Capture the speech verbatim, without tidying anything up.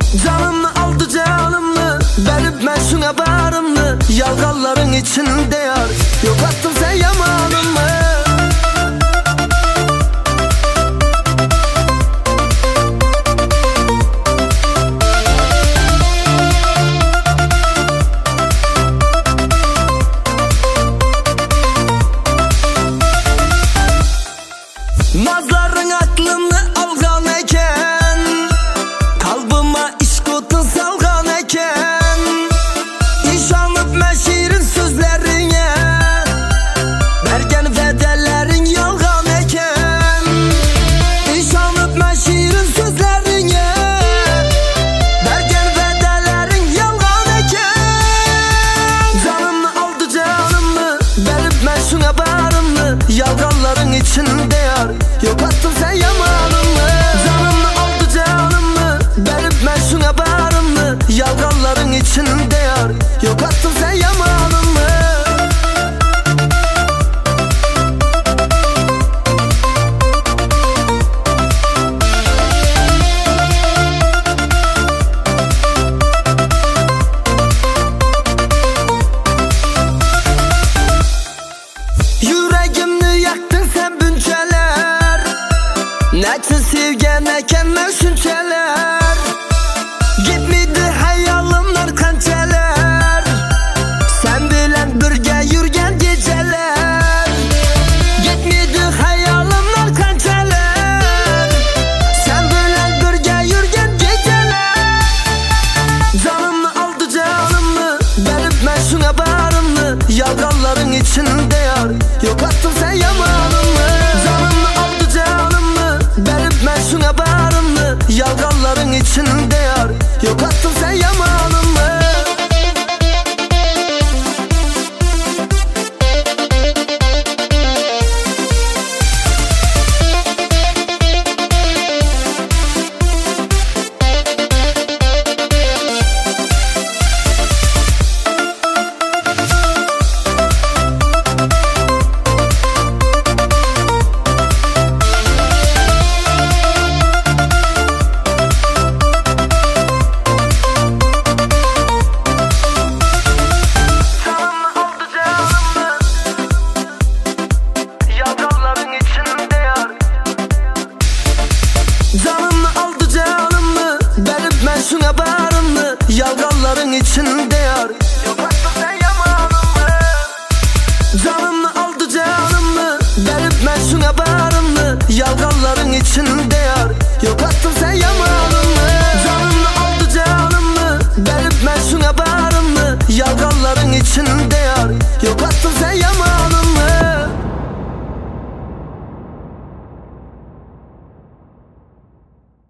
Canımı aldı canımı, verip ben şuna barımı. Yalgalların içinde yar, yok attın sen yamanımı. Nazların aklımı algan eken, kalbıma işkutun salgan eken. İş alıp mən şirin sözlerine, bergen bedellerin yalgan eken. İş alıp mən şirin sözlerine, bergen bedellerin yalgan eken. Canımı aldı canımı, verip mən şuna barımı. Yalganların içinde yar, yok attın sen yamanımı. Canımı aldı canımı, verip ben şuna barımı. Yalganların içinde yar, yok attın sen yamanımı. Yüreğimni yaktın sen bünçeler, neçin sevgen eken mən şünçeler. Gitmedi hayalımlar kançeler, sen bilen birge yürgen geceler. Gitmedi hayalımlar kançeler, sen bilen birge yürgen geceler. Canımı aldı canımı, verip ben şuna barımı. Yalganların içinde yar, yok attın sen yamanımı. Canımı aldı canımı, verip ben şuna barımı. Yalganların içinde yar, yok attın sen yamanımı. Canımı aldı canımı, verip ben şuna barımı. Yalganların içinde yar,